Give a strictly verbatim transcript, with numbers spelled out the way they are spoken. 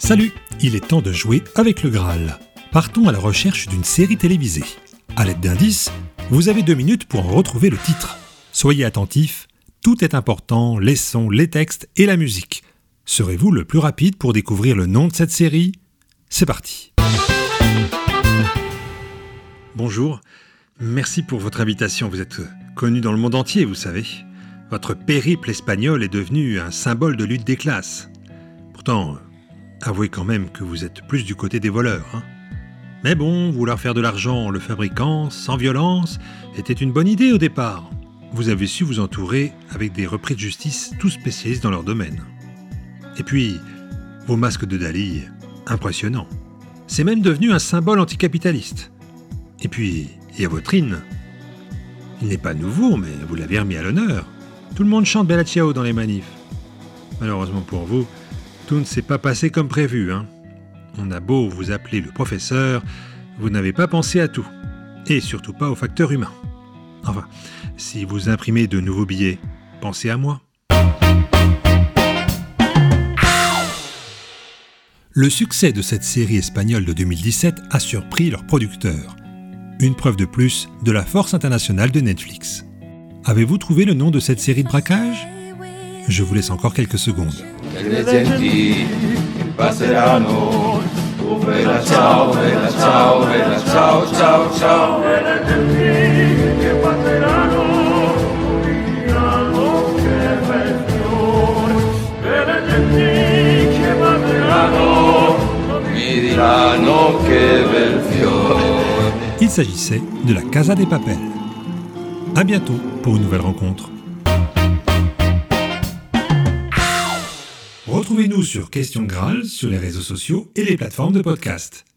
Salut, il est temps de jouer avec le Graal. Partons à la recherche d'une série télévisée. À l'aide d'indices, vous avez deux minutes pour en retrouver le titre. Soyez attentifs, tout est important, les sons, les textes et la musique. Serez-vous le plus rapide pour découvrir le nom de cette série ? C'est parti. Bonjour, merci pour votre invitation. Vous êtes connu dans le monde entier, vous savez. Votre périple espagnol est devenu un symbole de lutte des classes. Pourtant, avouez quand même que vous êtes plus du côté des voleurs, hein. Mais bon, vouloir faire de l'argent en le fabriquant, sans violence, était une bonne idée au départ. Vous avez su vous entourer avec des repris de justice tous spécialistes dans leur domaine. Et puis, vos masques de Dali, impressionnants. C'est même devenu un symbole anticapitaliste. Et puis, il y a votre hymne. Il n'est pas nouveau, mais vous l'avez remis à l'honneur. Tout le monde chante Bella Ciao dans les manifs. Malheureusement pour vous, tout ne s'est pas passé comme prévu, hein. On a beau vous appeler le professeur, vous n'avez pas pensé à tout. Et surtout pas au facteur humain. Enfin, si vous imprimez de nouveaux billets, pensez à moi. Le succès de cette série espagnole de deux mille dix-sept a surpris leurs producteurs. Une preuve de plus de la force internationale de Netflix. Avez-vous trouvé le nom de cette série de braquage ? Je vous laisse encore quelques secondes. Il s'agissait de la Casa de Papel. À bientôt pour une nouvelle rencontre. Retrouvez-nous sur Question Graal sur les réseaux sociaux et les plateformes de podcast.